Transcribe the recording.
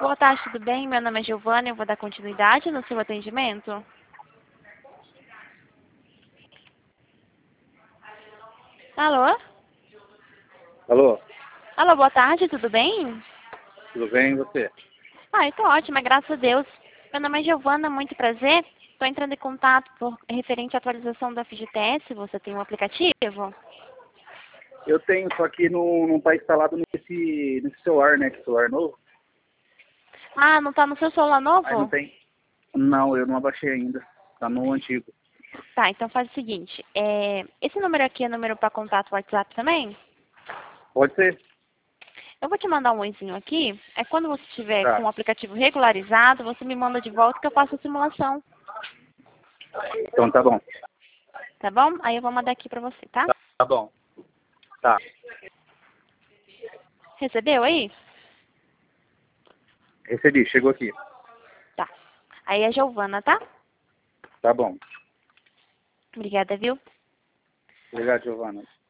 Boa tarde, tudo bem? Meu nome é Giovana, eu vou dar continuidade no seu atendimento. Alô? Alô, Alô, boa tarde, tudo bem? tudo bem e você? Eu tô ótima, graças a Deus. Meu nome é Giovana, muito prazer. Estou entrando em contato por referente à atualização da FGTS. Você tem um aplicativo? Eu tenho, só que não está instalado nesse celular, né? Que celular novo. Ah, não está no seu celular Aí não novo? tem. Não, eu não abaixei ainda. Tá no antigo. Tá, então faz o seguinte. Esse número aqui é número para contato WhatsApp também? Pode ser? Eu vou te mandar um oizinho aqui. Quando você estiver com Tá. o aplicativo regularizado, você me manda de volta que eu faço a simulação. Então tá bom. Tá bom? Aí eu vou mandar aqui pra você, tá? Tá bom. Tá. Recebeu aí? Recebi, chegou aqui. Tá. Aí é Giovana, tá? Tá bom. Obrigada, viu? Obrigado, Giovana.